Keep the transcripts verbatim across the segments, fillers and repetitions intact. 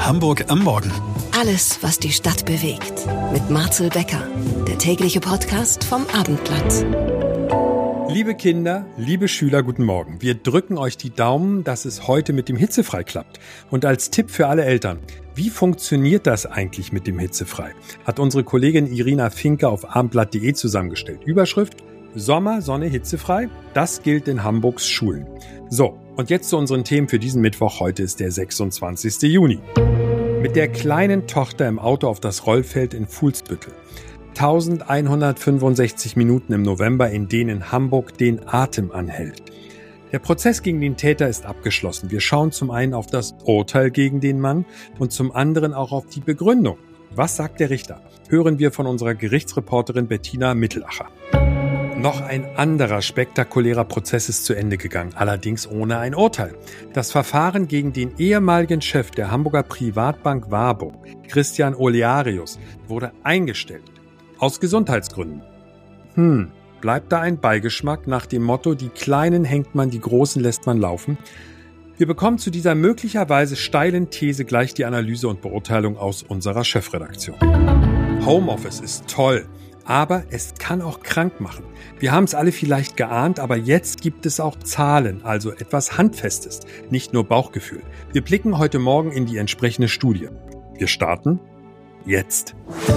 Hamburg am Morgen. Alles, was die Stadt bewegt. Mit Marcel Becker, der tägliche Podcast vom Abendblatt. Liebe Kinder, liebe Schüler, guten Morgen. Wir drücken euch die Daumen, dass es heute mit dem Hitzefrei klappt. Und als Tipp für alle Eltern, wie funktioniert das eigentlich mit dem Hitzefrei? Hat unsere Kollegin Irina Finke auf abendblatt punkt de zusammengestellt. Überschrift: Sommer, Sonne, hitzefrei. Das gilt in Hamburgs Schulen. So, und jetzt zu unseren Themen für diesen Mittwoch. Heute ist der sechsundzwanzigster Juni. Mit der kleinen Tochter im Auto auf das Rollfeld in Fuhlsbüttel. elfhundertfünfundsechzig Minuten im November, in denen Hamburg den Atem anhält. Der Prozess gegen den Täter ist abgeschlossen. Wir schauen zum einen auf das Urteil gegen den Mann und zum anderen auch auf die Begründung. Was sagt der Richter? Hören wir von unserer Gerichtsreporterin Bettina Mittelacher. Noch ein anderer spektakulärer Prozess ist zu Ende gegangen, allerdings ohne ein Urteil. Das Verfahren gegen den ehemaligen Chef der Hamburger Privatbank Warburg, Christian Olearius, wurde eingestellt. Aus Gesundheitsgründen. Hm, bleibt da ein Beigeschmack nach dem Motto, die Kleinen hängt man, die Großen lässt man laufen? Wir bekommen zu dieser möglicherweise steilen These gleich die Analyse und Beurteilung aus unserer Chefredaktion. Homeoffice ist toll, aber es kann auch krank machen. Wir haben es alle vielleicht geahnt, aber jetzt gibt es auch Zahlen, also etwas Handfestes, nicht nur Bauchgefühl. Wir blicken heute Morgen in die entsprechende Studie. Wir starten jetzt.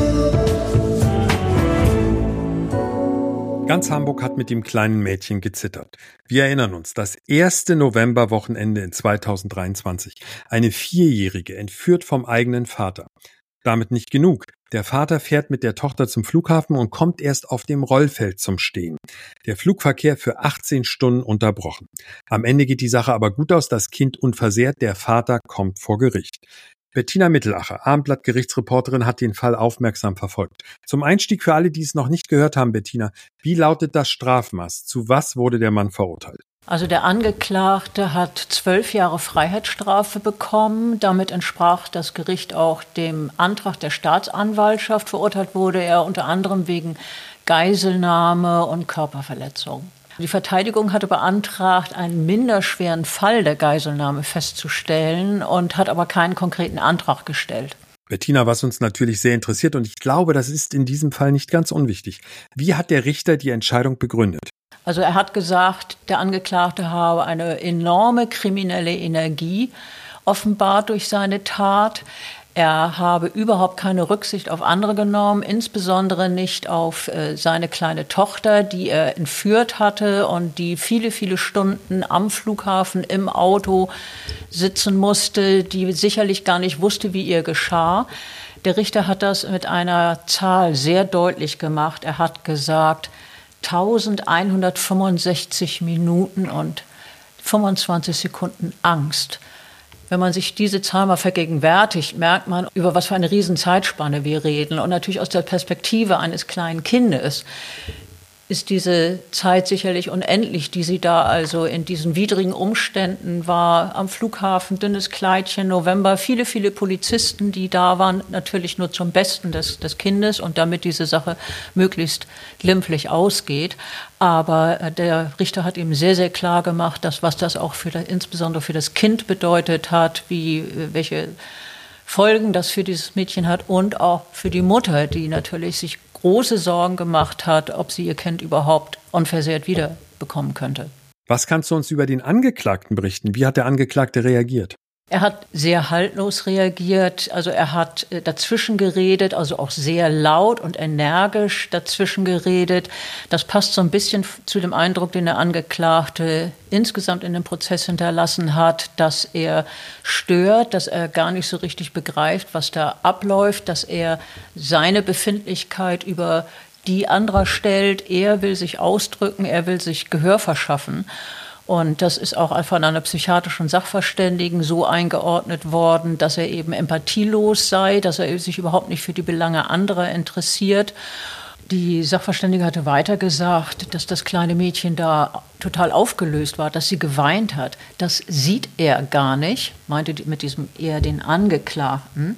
Ganz Hamburg hat mit dem kleinen Mädchen gezittert. Wir erinnern uns, das erste Novemberwochenende in zweitausenddreiundzwanzig. Eine Vierjährige entführt vom eigenen Vater. Damit nicht genug. Der Vater fährt mit der Tochter zum Flughafen und kommt erst auf dem Rollfeld zum Stehen. Der Flugverkehr für achtzehn Stunden unterbrochen. Am Ende geht die Sache aber gut aus, das Kind unversehrt, der Vater kommt vor Gericht. Bettina Mittelacher, Abendblatt-Gerichtsreporterin, hat den Fall aufmerksam verfolgt. Zum Einstieg für alle, die es noch nicht gehört haben, Bettina, wie lautet das Strafmaß? Zu was wurde der Mann verurteilt? Also der Angeklagte hat zwölf Jahre Freiheitsstrafe bekommen. Damit entsprach das Gericht auch dem Antrag der Staatsanwaltschaft. Verurteilt wurde er unter anderem wegen Geiselnahme und Körperverletzung. Die Verteidigung hatte beantragt, einen minderschweren Fall der Geiselnahme festzustellen und hat aber keinen konkreten Antrag gestellt. Bettina, was uns natürlich sehr interessiert, und ich glaube, das ist in diesem Fall nicht ganz unwichtig. Wie hat der Richter die Entscheidung begründet? Also er hat gesagt, der Angeklagte habe eine enorme kriminelle Energie offenbart durch seine Tat. Er habe überhaupt keine Rücksicht auf andere genommen, insbesondere nicht auf äh, seine kleine Tochter, die er entführt hatte und die viele, viele Stunden am Flughafen im Auto sitzen musste, die sicherlich gar nicht wusste, wie ihr geschah. Der Richter hat das mit einer Zahl sehr deutlich gemacht. Er hat gesagt, elfhundertfünfundsechzig Minuten und fünfundzwanzig Sekunden Angst. Wenn man sich diese Zahl mal vergegenwärtigt, merkt man, über was für eine riesen Zeitspanne wir reden. Und natürlich aus der Perspektive eines kleinen Kindes ist diese Zeit sicherlich unendlich, die sie da also in diesen widrigen Umständen war. Am Flughafen, dünnes Kleidchen, November, viele, viele Polizisten, die da waren, natürlich nur zum Besten des, des Kindes und damit diese Sache möglichst glimpflich ausgeht. Aber der Richter hat ihm sehr, sehr klar gemacht, dass was das auch für das, insbesondere für das Kind bedeutet hat, wie, welche Folgen das für dieses Mädchen hat und auch für die Mutter, die natürlich sich große Sorgen gemacht hat, ob sie ihr Kind überhaupt unversehrt wiederbekommen könnte. Was kannst du uns über den Angeklagten berichten? Wie hat der Angeklagte reagiert? Er hat sehr haltlos reagiert, also er hat dazwischen geredet, also auch sehr laut und energisch dazwischen geredet. Das passt so ein bisschen zu dem Eindruck, den der Angeklagte insgesamt in dem Prozess hinterlassen hat, dass er stört, dass er gar nicht so richtig begreift, was da abläuft, dass er seine Befindlichkeit über die anderer stellt. Er will sich ausdrücken, er will sich Gehör verschaffen. Und das ist auch von einer psychiatrischen Sachverständigen so eingeordnet worden, dass er eben empathielos sei, dass er sich überhaupt nicht für die Belange anderer interessiert. Die Sachverständige hatte weiter gesagt, dass das kleine Mädchen da total aufgelöst war, dass sie geweint hat. Das sieht er gar nicht, meinte mit diesem eher den Angeklagten.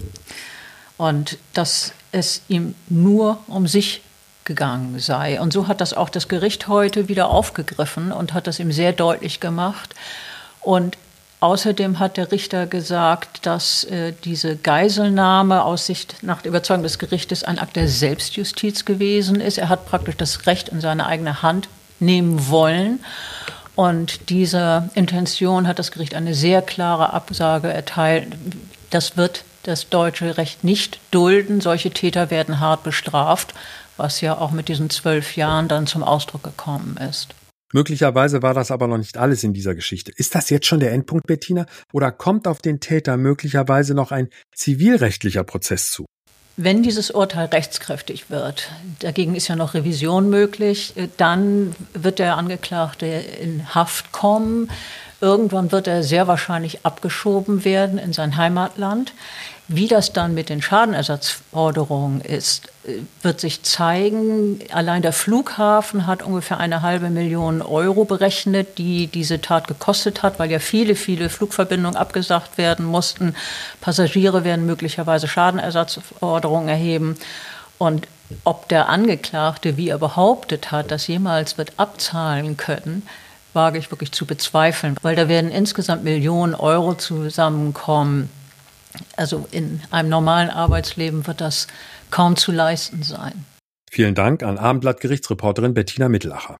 Und dass es ihm nur um sich gegangen sei. Und so hat das auch das Gericht heute wieder aufgegriffen und hat das ihm sehr deutlich gemacht. Und Außerdem hat der Richter gesagt, dass äh, diese Geiselnahme aus Sicht nach der Überzeugung des Gerichtes ein Akt der Selbstjustiz gewesen ist. Er hat praktisch das Recht in seine eigene Hand nehmen wollen. Und dieser Intention hat das Gericht eine sehr klare Absage erteilt. Das wird das deutsche Recht nicht dulden. Solche Täter werden hart bestraft, was ja auch mit diesen zwölf Jahren dann zum Ausdruck gekommen ist. Möglicherweise war das aber noch nicht alles in dieser Geschichte. Ist das jetzt schon der Endpunkt, Bettina? Oder kommt auf den Täter möglicherweise noch ein zivilrechtlicher Prozess zu? Wenn dieses Urteil rechtskräftig wird, dagegen ist ja noch Revision möglich, dann wird der Angeklagte in Haft kommen. Irgendwann wird er sehr wahrscheinlich abgeschoben werden in sein Heimatland. Wie das dann mit den Schadenersatzforderungen ist, wird sich zeigen. Allein der Flughafen hat ungefähr eine halbe Million Euro berechnet, die diese Tat gekostet hat, weil ja viele, viele Flugverbindungen abgesagt werden mussten. Passagiere werden möglicherweise Schadenersatzforderungen erheben. Und ob der Angeklagte, wie er behauptet hat, das jemals wird abzahlen können, wage ich wirklich zu bezweifeln, weil da werden insgesamt Millionen Euro zusammenkommen. Also in einem normalen Arbeitsleben wird das kaum zu leisten sein. Vielen Dank an Abendblatt-Gerichtsreporterin Bettina Mittelacher.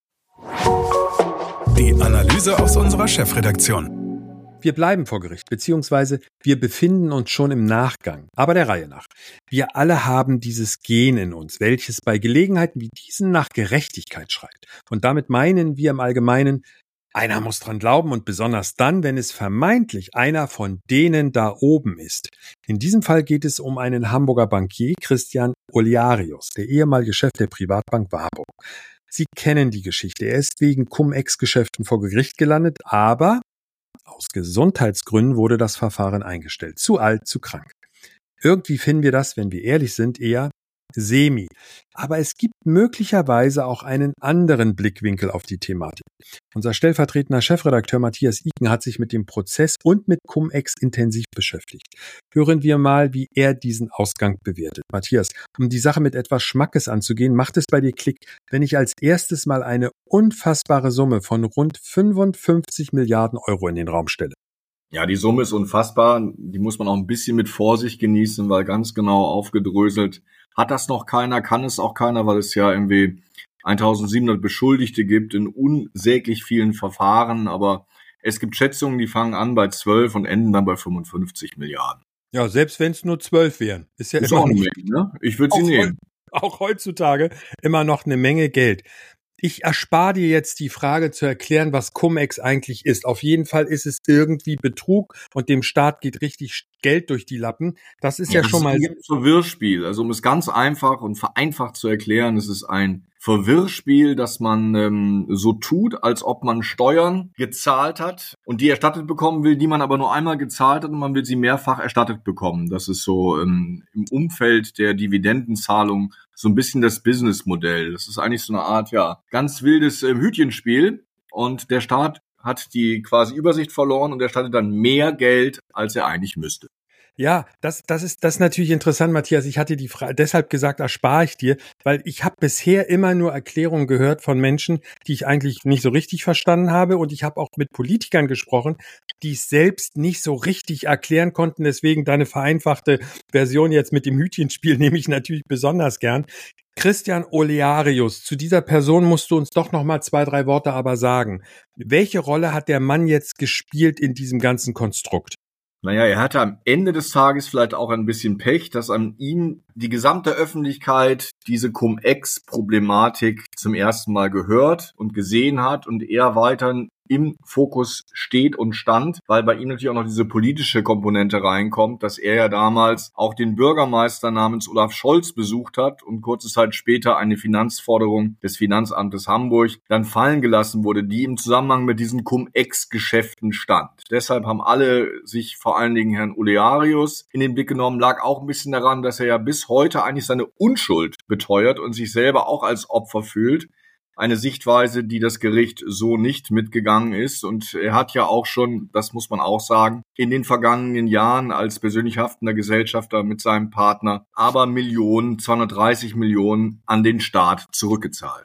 Die Analyse aus unserer Chefredaktion. Wir bleiben vor Gericht, beziehungsweise wir befinden uns schon im Nachgang, aber der Reihe nach. Wir alle haben dieses Gen in uns, welches bei Gelegenheiten wie diesen nach Gerechtigkeit schreit. Und damit meinen wir im Allgemeinen, einer muss dran glauben und besonders dann, wenn es vermeintlich einer von denen da oben ist. In diesem Fall geht es um einen Hamburger Bankier, Christian Olearius, der ehemalige Chef der Privatbank Warburg. Sie kennen die Geschichte. Er ist wegen Cum-Ex-Geschäften vor Gericht gelandet, aber aus Gesundheitsgründen wurde das Verfahren eingestellt. Zu alt, zu krank. Irgendwie finden wir das, wenn wir ehrlich sind, eher semi. Aber es gibt möglicherweise auch einen anderen Blickwinkel auf die Thematik. Unser stellvertretender Chefredakteur Matthias Iken hat sich mit dem Prozess und mit Cum-Ex intensiv beschäftigt. Hören wir mal, wie er diesen Ausgang bewertet. Matthias, um die Sache mit etwas Schmackes anzugehen, macht es bei dir Klick, wenn ich als erstes mal eine unfassbare Summe von rund fünfundfünfzig Milliarden Euro in den Raum stelle. Ja, die Summe ist unfassbar. Die muss man auch ein bisschen mit Vorsicht genießen, weil ganz genau aufgedröselt hat das noch keiner, kann es auch keiner, weil es ja irgendwie eintausendsiebenhundert Beschuldigte gibt in unsäglich vielen Verfahren. Aber es gibt Schätzungen, die fangen an bei zwölf und enden dann bei fünfundfünfzig Milliarden. Ja, selbst wenn es nur zwölf wären. Ist ja ist immer auch eine noch, Menge, ne? Ich würde sie nehmen. Auch heutzutage immer noch eine Menge Geld. Ich erspare dir jetzt die Frage zu erklären, was Cum-Ex eigentlich ist. Auf jeden Fall ist es irgendwie Betrug und dem Staat geht richtig Geld durch die Lappen. Das ist ja, ja schon mal ein Verwirrspiel. Also um es ganz einfach und vereinfacht zu erklären, es ist ein Verwirrspiel, dass man ähm, so tut, als ob man Steuern gezahlt hat und die erstattet bekommen will, die man aber nur einmal gezahlt hat und man will sie mehrfach erstattet bekommen. Das ist so ähm, im Umfeld der Dividendenzahlung so ein bisschen das Businessmodell. Das ist eigentlich so eine Art, ja, ganz wildes äh, Hütchenspiel und der Staat hat die quasi Übersicht verloren und erstattet dann mehr Geld, als er eigentlich müsste. Ja, das, das ist, das ist natürlich interessant, Matthias. Ich hatte die Frage deshalb gesagt, erspare ich dir, weil ich habe bisher immer nur Erklärungen gehört von Menschen, die ich eigentlich nicht so richtig verstanden habe. Und ich habe auch mit Politikern gesprochen, die es selbst nicht so richtig erklären konnten. Deswegen deine vereinfachte Version jetzt mit dem Hütchenspiel nehme ich natürlich besonders gern. Christian Olearius, zu dieser Person musst du uns doch noch mal zwei, drei Worte aber sagen. Welche Rolle hat der Mann jetzt gespielt in diesem ganzen Konstrukt? Naja, er hatte am Ende des Tages vielleicht auch ein bisschen Pech, dass an ihm die gesamte Öffentlichkeit diese Cum-Ex-Problematik zum ersten Mal gehört und gesehen hat und er weiterhin im Fokus steht und stand, weil bei ihm natürlich auch noch diese politische Komponente reinkommt, dass er ja damals auch den Bürgermeister namens Olaf Scholz besucht hat und kurze Zeit später eine Finanzforderung des Finanzamtes Hamburg dann fallen gelassen wurde, die im Zusammenhang mit diesen Cum-Ex-Geschäften stand. Deshalb haben alle sich vor allen Dingen Herrn Olearius in den Blick genommen, lag auch ein bisschen daran, dass er ja bis heute eigentlich seine Unschuld beteuert und sich selber auch als Opfer fühlt. Eine Sichtweise, die das Gericht so nicht mitgegangen ist. Und er hat ja auch schon, das muss man auch sagen, in den vergangenen Jahren als persönlich haftender Gesellschafter mit seinem Partner aber Millionen, zweihundertdreißig Millionen an den Staat zurückgezahlt.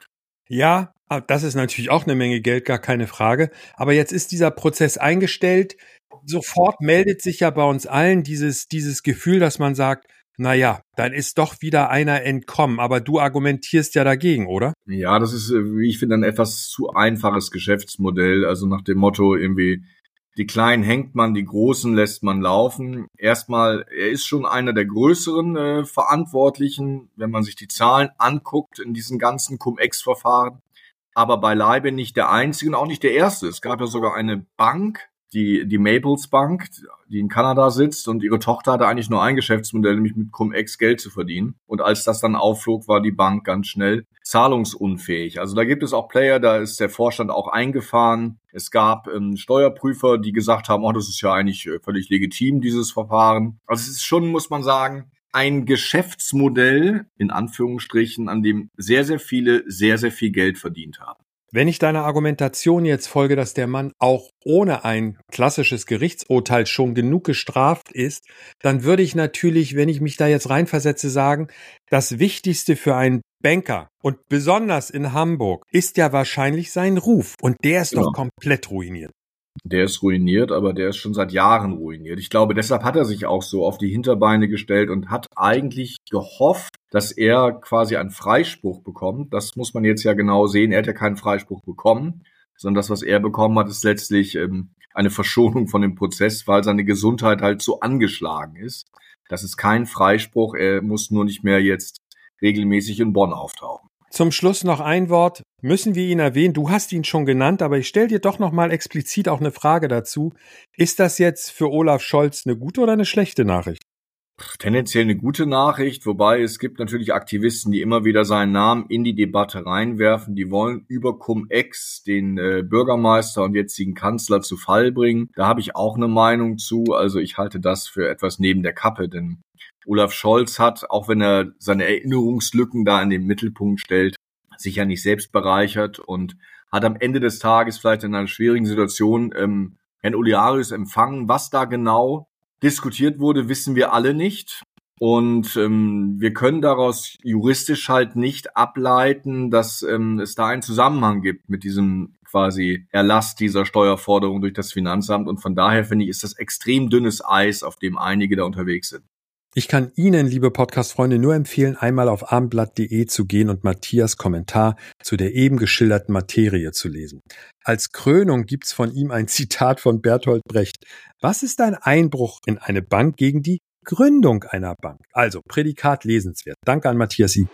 Ja, das ist natürlich auch eine Menge Geld, gar keine Frage. Aber jetzt ist dieser Prozess eingestellt. Sofort meldet sich ja bei uns allen dieses, dieses Gefühl, dass man sagt, na ja, dann ist doch wieder einer entkommen. Aber du argumentierst ja dagegen, oder? Ja, das ist, wie ich finde, ein etwas zu einfaches Geschäftsmodell. Also nach dem Motto irgendwie, die Kleinen hängt man, die Großen lässt man laufen. Erstmal, er ist schon einer der größeren äh, Verantwortlichen, wenn man sich die Zahlen anguckt in diesen ganzen Cum-Ex-Verfahren. Aber beileibe nicht der einzige und auch nicht der erste. Es gab ja sogar eine Bank, die die Maples Bank, die in Kanada sitzt, und ihre Tochter hatte eigentlich nur ein Geschäftsmodell, nämlich mit Cum-Ex Geld zu verdienen. Und als das dann aufflog, war die Bank ganz schnell zahlungsunfähig. Also da gibt es auch Player, da ist der Vorstand auch eingefahren. Es gab ähm, Steuerprüfer, die gesagt haben, oh, das ist ja eigentlich äh, völlig legitim, dieses Verfahren. Also es ist schon, muss man sagen, ein Geschäftsmodell, in Anführungsstrichen, an dem sehr, sehr viele sehr, sehr viel Geld verdient haben. Wenn ich deiner Argumentation jetzt folge, dass der Mann auch ohne ein klassisches Gerichtsurteil schon genug gestraft ist, dann würde ich natürlich, wenn ich mich da jetzt reinversetze, sagen, das Wichtigste für einen Banker und besonders in Hamburg ist ja wahrscheinlich sein Ruf. Und der ist Genau. doch komplett ruiniert. Der ist ruiniert, aber der ist schon seit Jahren ruiniert. Ich glaube, deshalb hat er sich auch so auf die Hinterbeine gestellt und hat eigentlich gehofft, dass er quasi einen Freispruch bekommt. Das muss man jetzt ja genau sehen. Er hat ja keinen Freispruch bekommen, sondern das, was er bekommen hat, ist letztlich ähm, eine Verschonung von dem Prozess, weil seine Gesundheit halt so angeschlagen ist. Das ist kein Freispruch. Er muss nur nicht mehr jetzt regelmäßig in Bonn auftauchen. Zum Schluss noch ein Wort. Müssen wir ihn erwähnen? Du hast ihn schon genannt, aber ich stelle dir doch noch mal explizit auch eine Frage dazu. Ist das jetzt für Olaf Scholz eine gute oder eine schlechte Nachricht? Tendenziell eine gute Nachricht, wobei es gibt natürlich Aktivisten, die immer wieder seinen Namen in die Debatte reinwerfen. Die wollen über Cum-Ex den äh, Bürgermeister und jetzigen Kanzler zu Fall bringen. Da habe ich auch eine Meinung zu. Also ich halte das für etwas neben der Kappe, denn Olaf Scholz hat, auch wenn er seine Erinnerungslücken da in den Mittelpunkt stellt, sich ja nicht selbst bereichert und hat am Ende des Tages vielleicht in einer schwierigen Situation ähm, Herrn Olearius empfangen. Was da genau diskutiert wurde, wissen wir alle nicht. Und ähm, wir können daraus juristisch halt nicht ableiten, dass ähm, es da einen Zusammenhang gibt mit diesem quasi Erlass dieser Steuerforderung durch das Finanzamt. Und von daher finde ich, ist das extrem dünnes Eis, auf dem einige da unterwegs sind. Ich kann Ihnen, liebe Podcast-Freunde, nur empfehlen, einmal auf abendblatt punkt de zu gehen und Matthias Kommentar zu der eben geschilderten Materie zu lesen. Als Krönung gibt's von ihm ein Zitat von Bertolt Brecht. Was ist ein Einbruch in eine Bank gegen die Gründung einer Bank? Also, Prädikat lesenswert. Danke an Matthias Sie.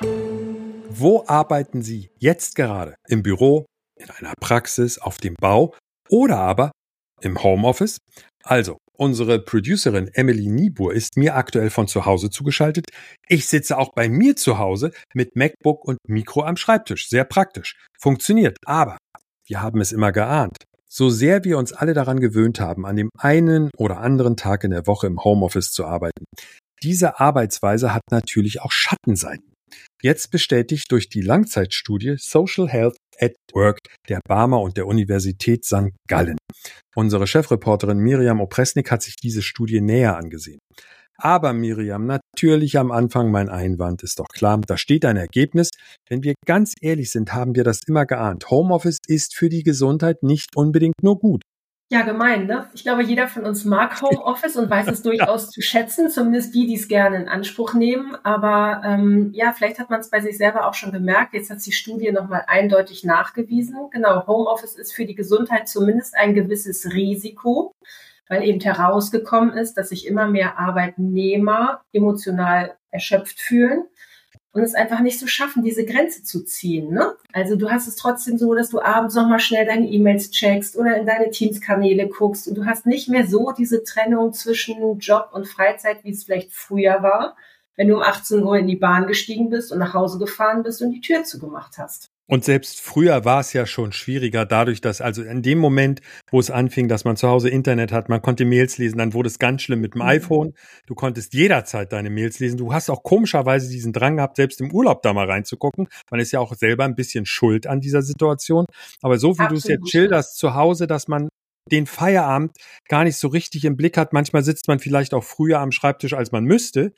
Wo arbeiten Sie jetzt gerade? Im Büro, in einer Praxis, auf dem Bau oder aber im Homeoffice? Also, unsere Producerin Emily Niebuhr ist mir aktuell von zu Hause zugeschaltet. Ich sitze auch bei mir zu Hause mit MacBook und Mikro am Schreibtisch. Sehr praktisch. Funktioniert. Aber wir haben es immer geahnt. So sehr wir uns alle daran gewöhnt haben, an dem einen oder anderen Tag in der Woche im Homeoffice zu arbeiten, diese Arbeitsweise hat natürlich auch Schattenseiten. Jetzt bestätigt durch die Langzeitstudie Social Health at Work der Barmer und der Universität Sankt Gallen. Unsere Chefreporterin Miriam Opresnik hat sich diese Studie näher angesehen. Aber Miriam, natürlich am Anfang mein Einwand, ist doch klar, da steht ein Ergebnis. Wenn wir ganz ehrlich sind, haben wir das immer geahnt. Homeoffice ist für die Gesundheit nicht unbedingt nur gut. Ja, gemein, ne? Ich glaube, jeder von uns mag Homeoffice und weiß es durchaus zu schätzen, zumindest die, die es gerne in Anspruch nehmen. Aber ähm, ja, vielleicht hat man es bei sich selber auch schon gemerkt. Jetzt hat die Studie nochmal eindeutig nachgewiesen. Genau, Homeoffice ist für die Gesundheit zumindest ein gewisses Risiko, weil eben herausgekommen ist, dass sich immer mehr Arbeitnehmer emotional erschöpft fühlen und es einfach nicht so schaffen, diese Grenze zu ziehen, ne? Also du hast es trotzdem so, dass du abends nochmal schnell deine E-Mails checkst oder in deine Teams-Kanäle guckst und du hast nicht mehr so diese Trennung zwischen Job und Freizeit, wie es vielleicht früher war, wenn du um achtzehn Uhr in die Bahn gestiegen bist und nach Hause gefahren bist und die Tür zugemacht hast. Und selbst früher war es ja schon schwieriger, dadurch, dass also in dem Moment, wo es anfing, dass man zu Hause Internet hat, man konnte Mails lesen, dann wurde es ganz schlimm mit dem iPhone. Du konntest jederzeit deine Mails lesen. Du hast auch komischerweise diesen Drang gehabt, selbst im Urlaub da mal reinzugucken. Man ist ja auch selber ein bisschen schuld an dieser Situation. Aber so wie du es jetzt schilderst zu Hause, dass man den Feierabend gar nicht so richtig im Blick hat. Manchmal sitzt man vielleicht auch früher am Schreibtisch, als man müsste.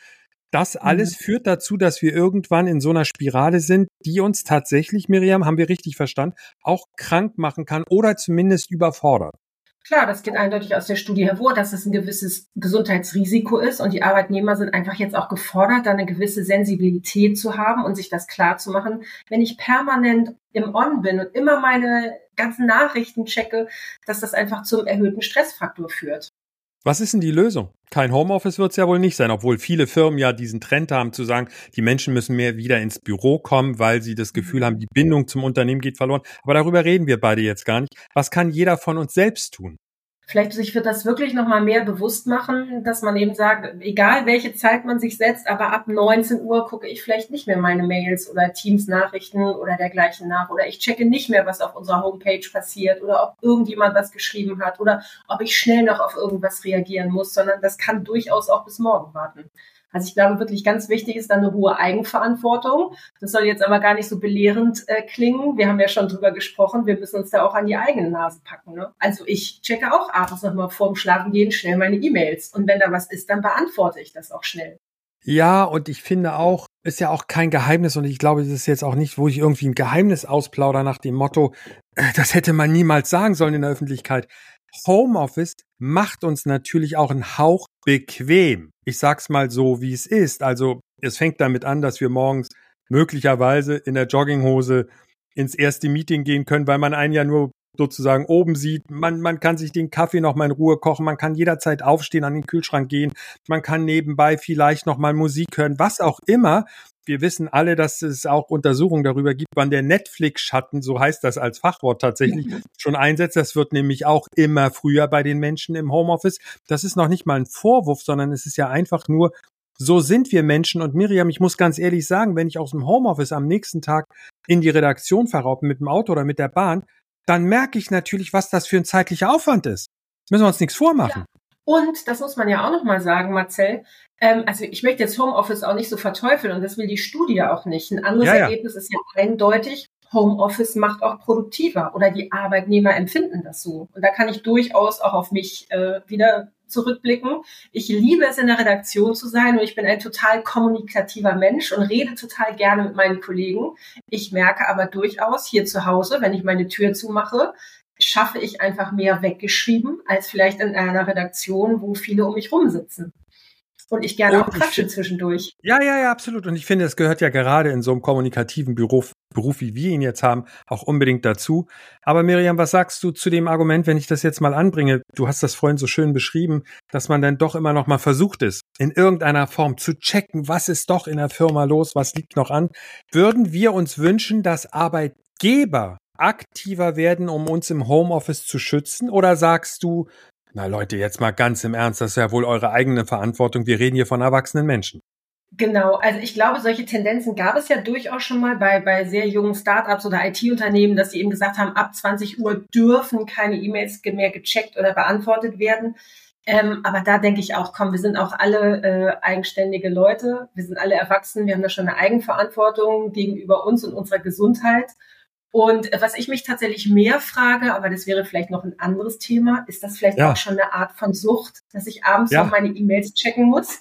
Das alles mhm. führt dazu, dass wir irgendwann in so einer Spirale sind, die uns tatsächlich, Miriam, haben wir richtig verstanden, auch krank machen kann oder zumindest überfordert. Klar, das geht eindeutig aus der Studie hervor, dass es ein gewisses Gesundheitsrisiko ist und die Arbeitnehmer sind einfach jetzt auch gefordert, da eine gewisse Sensibilität zu haben und sich das klar zu machen. Wenn ich permanent im On bin und immer meine ganzen Nachrichten checke, dass das einfach zum erhöhten Stressfaktor führt. Was ist denn die Lösung? Kein Homeoffice wird es ja wohl nicht sein, obwohl viele Firmen ja diesen Trend haben zu sagen, die Menschen müssen mehr wieder ins Büro kommen, weil sie das Gefühl haben, die Bindung zum Unternehmen geht verloren. Aber darüber reden wir beide jetzt gar nicht. Was kann jeder von uns selbst tun? Vielleicht sich wird das wirklich nochmal mehr bewusst machen, dass man eben sagt, egal welche Zeit man sich setzt, aber ab neunzehn Uhr gucke ich vielleicht nicht mehr meine Mails oder Teams-Nachrichten oder dergleichen nach. Oder ich checke nicht mehr, was auf unserer Homepage passiert oder ob irgendjemand was geschrieben hat oder ob ich schnell noch auf irgendwas reagieren muss, sondern das kann durchaus auch bis morgen warten. Also ich glaube, wirklich ganz wichtig ist dann eine hohe Eigenverantwortung. Das soll jetzt aber gar nicht so belehrend äh, klingen. Wir haben ja schon drüber gesprochen, wir müssen uns da auch an die eigene Nase packen. Ne? Also ich checke auch abends nochmal vorm Schlafengehen schnell meine E-Mails. Und wenn da was ist, dann beantworte ich das auch schnell. Ja, und ich finde auch, ist ja auch kein Geheimnis und ich glaube, das ist jetzt auch nicht, wo ich irgendwie ein Geheimnis ausplaudere nach dem Motto, äh, das hätte man niemals sagen sollen in der Öffentlichkeit. Homeoffice macht uns natürlich auch einen Hauch bequem. Ich sag's mal so, wie es ist. Also es fängt damit an, dass wir morgens möglicherweise in der Jogginghose ins erste Meeting gehen können, weil man einen ja nur sozusagen oben sieht. Man, man kann sich den Kaffee noch mal in Ruhe kochen. Man kann jederzeit aufstehen, an den Kühlschrank gehen. Man kann nebenbei vielleicht noch mal Musik hören, was auch immer. Wir wissen alle, dass es auch Untersuchungen darüber gibt, wann der Netflix-Schatten, so heißt das als Fachwort tatsächlich, schon einsetzt. Das wird nämlich auch immer früher bei den Menschen im Homeoffice. Das ist noch nicht mal ein Vorwurf, sondern es ist ja einfach nur, so sind wir Menschen. Und Miriam, ich muss ganz ehrlich sagen, wenn ich aus dem Homeoffice am nächsten Tag in die Redaktion fahre, ob mit dem Auto oder mit der Bahn, dann merke ich natürlich, was das für ein zeitlicher Aufwand ist. Müssen wir uns nichts vormachen. Ja. Und, das muss man ja auch nochmal sagen, Marcel, ähm, also ich möchte jetzt Homeoffice auch nicht so verteufeln und das will die Studie auch nicht. Ein anderes ja, ja. Ergebnis ist ja eindeutig, Homeoffice macht auch produktiver oder die Arbeitnehmer empfinden das so. Und da kann ich durchaus auch auf mich äh, wieder zurückblicken. Ich liebe es, in der Redaktion zu sein und ich bin ein total kommunikativer Mensch und rede total gerne mit meinen Kollegen. Ich merke aber durchaus hier zu Hause, wenn ich meine Tür zumache, schaffe ich einfach mehr weggeschrieben, als vielleicht in einer Redaktion, wo viele um mich rumsitzen. Und ich gerne auch quatsche zwischendurch. Ja, ja, ja, absolut. Und ich finde, es gehört ja gerade in so einem kommunikativen Beruf, Beruf, wie wir ihn jetzt haben, auch unbedingt dazu. Aber Miriam, was sagst du zu dem Argument, wenn ich das jetzt mal anbringe? Du hast das vorhin so schön beschrieben, dass man dann doch immer noch mal versucht ist, in irgendeiner Form zu checken, was ist doch in der Firma los, was liegt noch an. Würden wir uns wünschen, dass Arbeitgeber aktiver werden, um uns im Homeoffice zu schützen? Oder sagst du, na Leute, jetzt mal ganz im Ernst, das ist ja wohl eure eigene Verantwortung. Wir reden hier von erwachsenen Menschen. Genau, also ich glaube, solche Tendenzen gab es ja durchaus schon mal bei, bei sehr jungen Startups oder I T-Unternehmen, dass sie eben gesagt haben, ab zwanzig Uhr dürfen keine E-Mails mehr gecheckt oder beantwortet werden. Ähm, aber da denke ich auch, komm, wir sind auch alle äh, eigenständige Leute, wir sind alle erwachsen, wir haben da schon eine Eigenverantwortung gegenüber uns und unserer Gesundheit. Und was ich mich tatsächlich mehr frage, aber das wäre vielleicht noch ein anderes Thema, ist das vielleicht ja. auch schon eine Art von Sucht, dass ich abends ja. noch meine E-Mails checken muss?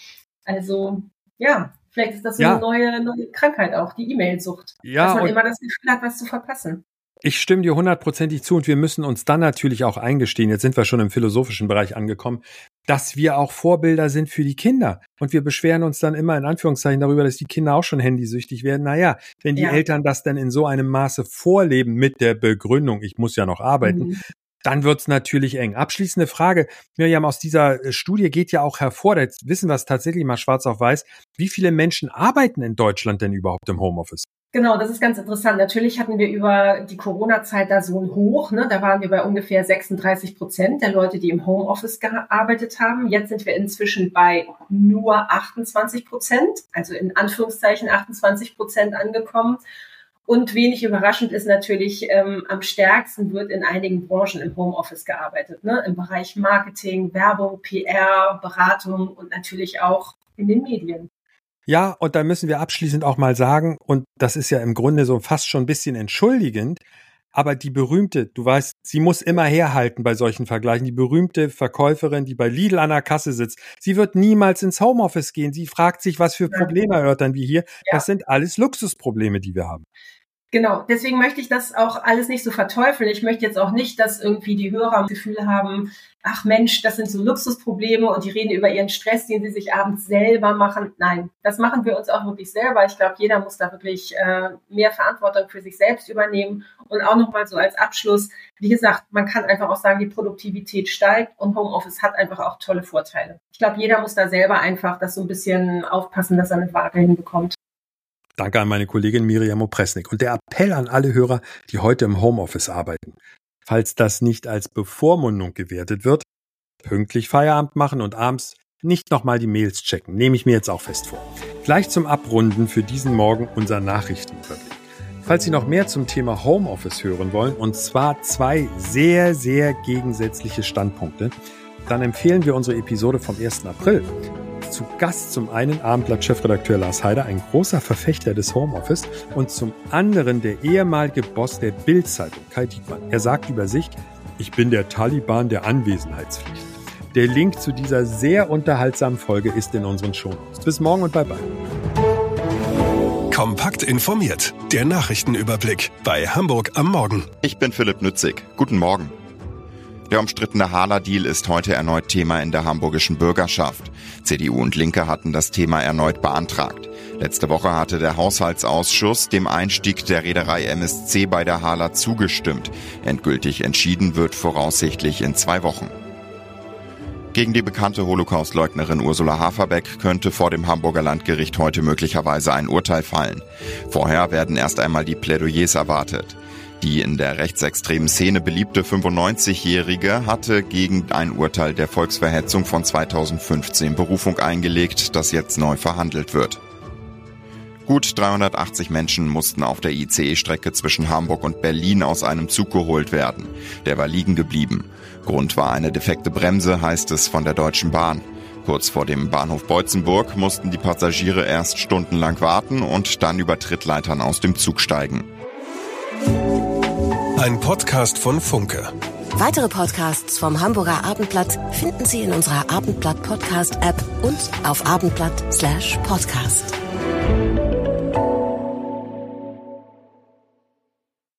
Also ja, vielleicht ist das so ja. eine neue, neue Krankheit auch, die E-Mail-Sucht, ja, dass man immer das Gefühl hat, was zu verpassen. Ich stimme dir hundertprozentig zu und wir müssen uns dann natürlich auch eingestehen, jetzt sind wir schon im philosophischen Bereich angekommen, dass wir auch Vorbilder sind für die Kinder. Und wir beschweren uns dann immer in Anführungszeichen darüber, dass die Kinder auch schon handysüchtig werden. Naja, wenn die ja. Eltern das dann in so einem Maße vorleben mit der Begründung, ich muss ja noch arbeiten, mhm. dann wird's natürlich eng. Abschließende Frage, Miriam, aus dieser Studie geht ja auch hervor, jetzt wissen wir es tatsächlich mal schwarz auf weiß, wie viele Menschen arbeiten in Deutschland denn überhaupt im Homeoffice? Genau, das ist ganz interessant. Natürlich hatten wir über die Corona-Zeit da so ein Hoch, ne? Da waren wir bei ungefähr sechsunddreißig Prozent der Leute, die im Homeoffice gearbeitet haben. Jetzt sind wir inzwischen bei nur achtundzwanzig Prozent, also in Anführungszeichen achtundzwanzig Prozent angekommen. Und wenig überraschend ist natürlich, ähm, am stärksten wird in einigen Branchen im Homeoffice gearbeitet, ne? Im Bereich Marketing, Werbung, P R, Beratung und natürlich auch in den Medien. Ja, und da müssen wir abschließend auch mal sagen, und das ist ja im Grunde so fast schon ein bisschen entschuldigend, Aber die berühmte, du weißt, sie muss immer herhalten bei solchen Vergleichen, die berühmte Verkäuferin, die bei Lidl an der Kasse sitzt, sie wird niemals ins Homeoffice gehen. Sie fragt sich, was für Probleme erörtern wir hier. Ja. Das sind alles Luxusprobleme, die wir haben. Genau, deswegen möchte ich das auch alles nicht so verteufeln. Ich möchte jetzt auch nicht, dass irgendwie die Hörer das Gefühl haben, ach Mensch, das sind so Luxusprobleme und die reden über ihren Stress, den sie sich abends selber machen. Nein, das machen wir uns auch wirklich selber. Ich glaube, jeder muss da wirklich äh, mehr Verantwortung für sich selbst übernehmen. Und auch nochmal so als Abschluss, wie gesagt, man kann einfach auch sagen, die Produktivität steigt und Homeoffice hat einfach auch tolle Vorteile. Ich glaube, jeder muss da selber einfach das so ein bisschen aufpassen, dass er eine Waage hinbekommt. Danke an meine Kollegin Miriam Opresnik. Und der Appell an alle Hörer, die heute im Homeoffice arbeiten. Falls das nicht als Bevormundung gewertet wird, pünktlich Feierabend machen und abends nicht nochmal die Mails checken. Nehme ich mir jetzt auch fest vor. Gleich zum Abrunden für diesen Morgen unser Nachrichtenüberblick. Falls Sie noch mehr zum Thema Homeoffice hören wollen, und zwar zwei sehr, sehr gegensätzliche Standpunkte, dann empfehlen wir unsere Episode vom ersten April. Zu Gast zum einen Abendblatt-Chefredakteur Lars Heider, ein großer Verfechter des Homeoffice, und zum anderen der ehemalige Boss der Bild-Zeitung, Kai Diekmann. Er sagt über sich, ich bin der Taliban der Anwesenheitspflicht. Der Link zu dieser sehr unterhaltsamen Folge ist in unseren Shownotes. Bis morgen und bye bye. Kompakt informiert, der Nachrichtenüberblick bei Hamburg am Morgen. Ich bin Philipp Nützig. Guten Morgen. Der umstrittene Haaler-Deal ist heute erneut Thema in der hamburgischen Bürgerschaft. C D U und Linke hatten das Thema erneut beantragt. Letzte Woche hatte der Haushaltsausschuss dem Einstieg der Reederei M S C bei der Haaler zugestimmt. Endgültig entschieden wird voraussichtlich in zwei Wochen. Gegen die bekannte Holocaust-Leugnerin Ursula Haferbeck könnte vor dem Hamburger Landgericht heute möglicherweise ein Urteil fallen. Vorher werden erst einmal die Plädoyers erwartet. Die in der rechtsextremen Szene beliebte fünfundneunzigjährige hatte gegen ein Urteil der Volksverhetzung von zweitausendfünfzehn Berufung eingelegt, das jetzt neu verhandelt wird. Gut dreihundertachtzig Menschen mussten auf der I C E-Strecke zwischen Hamburg und Berlin aus einem Zug geholt werden. Der war liegen geblieben. Grund war eine defekte Bremse, heißt es von der Deutschen Bahn. Kurz vor dem Bahnhof Beutzenburg mussten die Passagiere erst stundenlang warten und dann über Trittleitern aus dem Zug steigen. Ein Podcast von Funke. Weitere Podcasts vom Hamburger Abendblatt finden Sie in unserer Abendblatt Podcast App und auf abendblatt Slash Podcast.